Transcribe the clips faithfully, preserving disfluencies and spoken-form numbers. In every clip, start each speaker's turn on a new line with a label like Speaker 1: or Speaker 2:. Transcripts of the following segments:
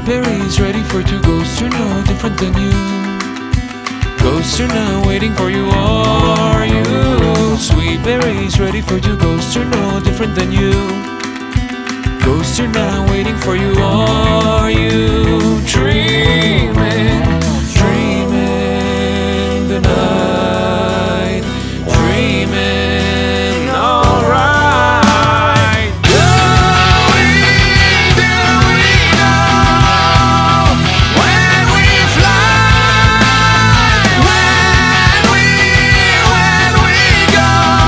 Speaker 1: berries ready for two ghosts who know different than you. Ghosts are now waiting for you, are you? Sweet berries ready for two ghosts who know different than you. Ghosts are now waiting for you, are you? Dreaming, dreaming the night, dreaming alright. Do we, do we know when we fly, when we, when we go?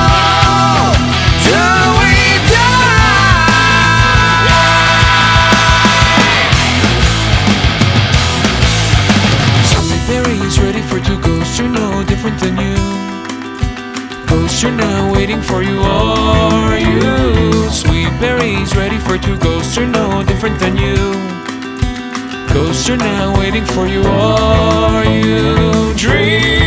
Speaker 1: Do we berries ready for two ghosts who know different than you. Ghosts are now waiting for you, are you? Sweet berries ready for two ghosts who know different than you. Ghosts are now waiting for you, are you? Dream